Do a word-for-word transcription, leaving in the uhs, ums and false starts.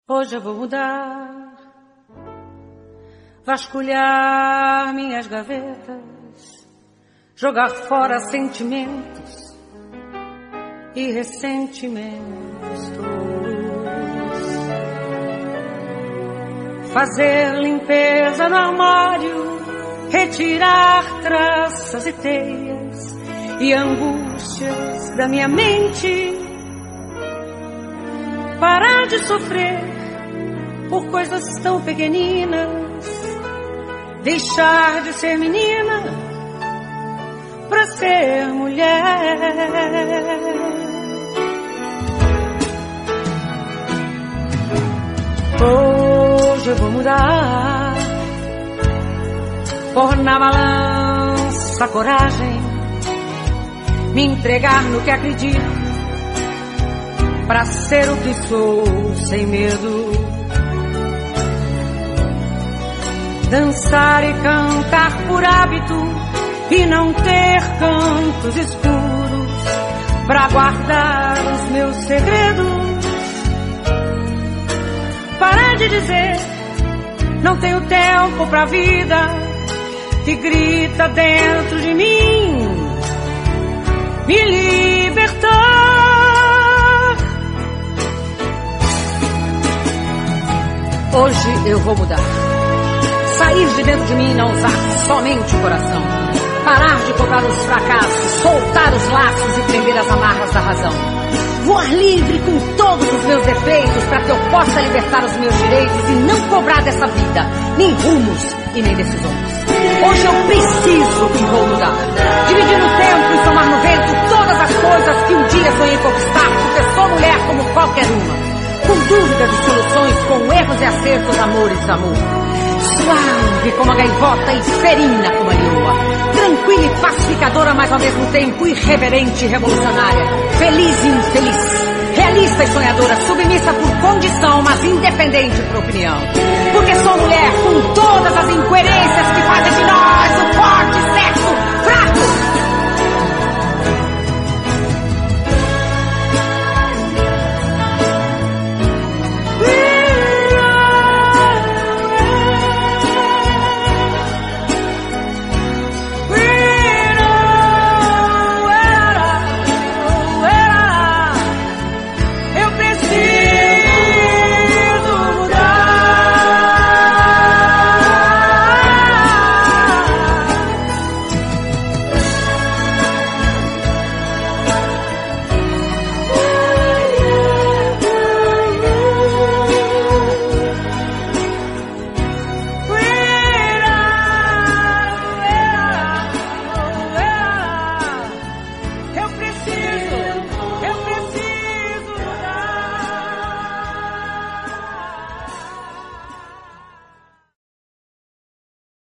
Hoje eu vou mudar, vasculhar minhas gavetas, jogar fora sentimentos e ressentimentos todos, fazer limpeza no armário, retirar traças e teias e angústias da minha mente, parar de sofrer por coisas tão pequeninas, deixar de ser menina pra ser mulher. Hoje eu vou mudar, pôr na balança a coragem, me entregar no que acredito, pra ser o que sou sem medo, dançar e cantar por hábito e não ter cantos escuros pra guardar os meus segredos, parar de dizer não tenho tempo pra vida que grita dentro de mim, me libertar. Hoje eu vou mudar, sair de dentro de mim e não usar somente o coração, parar de cobrar os fracassos, soltar os laços e prender as amarras da razão, voar livre com todos os meus defeitos para que eu possa libertar os meus direitos e não cobrar dessa vida nem rumos e nem decisões. Hoje eu preciso e vou mudar, dividir o tempo e tomar no vento todas as coisas que um dia sonhei conquistar, porque sou mulher como qualquer uma, com dúvidas e soluções, com erros e acertos, amores, amor. Suave como a gaivota e serena como a leoa, tranquila e pacificadora, mas ao mesmo tempo irreverente e revolucionária, feliz e infeliz, realista e sonhadora, submissa por condição, mas independente por opinião. Porque sou mulher com